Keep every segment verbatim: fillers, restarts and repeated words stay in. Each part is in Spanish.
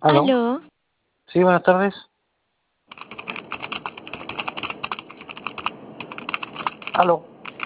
¿Aló? Aló, Sí, buenas tardes. ¿Aló?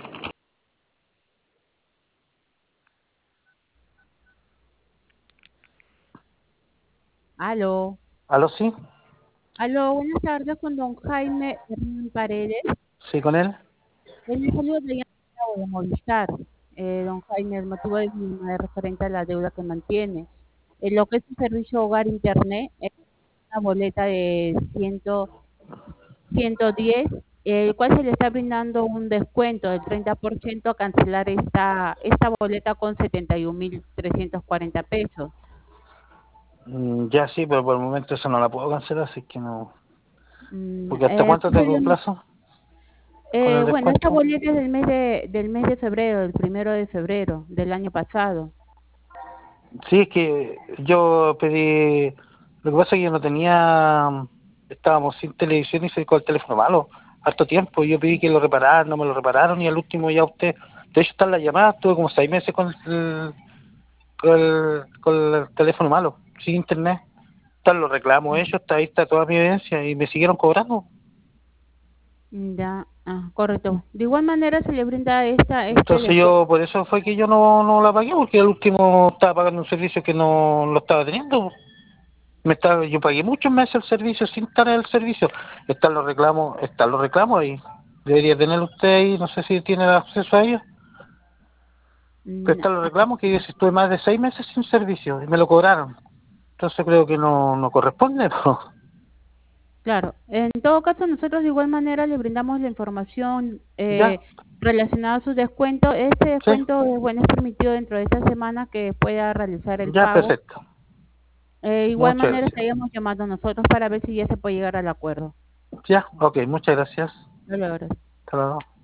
Aló, ¿Aló, sí? aló, buenas tardes con don Jaime Hernán Paredes. ¿Sí, con él? Él me saluda de llamada de Movistar. Eh, don Jaime, el motivo de mi llamada es referente a la deuda que mantiene. En lo que es un servicio hogar internet, es una boleta de cien, ciento diez, el cual se le está brindando un descuento del treinta por ciento a cancelar esta, esta boleta con setenta y un mil trescientos cuarenta pesos. Mm, ya sí, pero por el momento eso no la puedo cancelar, así que no. Mm, Porque ¿hasta eh, cuánto tengo plazo con Eh, el bueno, esta descuento? boleta es del mes de, del mes de febrero, del primero de febrero del año pasado. Sí, es que yo pedí. Lo que pasa es que yo no tenía. Estábamos sin televisión y se con el teléfono malo. Harto tiempo. Yo pedí que lo repararan, no me lo repararon y al último ya usted. De hecho, están las llamadas. Tuve como seis meses con el, con el, con el teléfono malo, sin internet. Están los reclamos hechos, está ahí está toda mi evidencia y me siguieron cobrando. Mm, Ya, ah, correcto. De igual manera se le brinda esta, este Entonces descuento. yo, por eso fue que yo no, no la pagué, porque al último estaba pagando un servicio que no lo estaba teniendo. Me estaba, yo pagué muchos meses el servicio sin estar en el servicio. Están los reclamos, están los reclamos ahí. Debería tener usted ahí, no sé si tiene acceso a ellos. Pero Mm, están los reclamos que yo estuve más de seis meses sin servicio y me lo cobraron. Entonces creo que no, no corresponde. ¿No? Claro, en todo caso nosotros de igual manera le brindamos la información Ya, eh, relacionada a su descuento. Este sí, descuento, eh, bueno, es permitido dentro de esta semana que pueda realizar el ya, pago. perfecto. Eh, de igual Muchas manera gracias. estaríamos llamando nosotros para ver si ya se puede llegar al acuerdo. Ya, ok, muchas gracias. No lo logras. Hasta luego.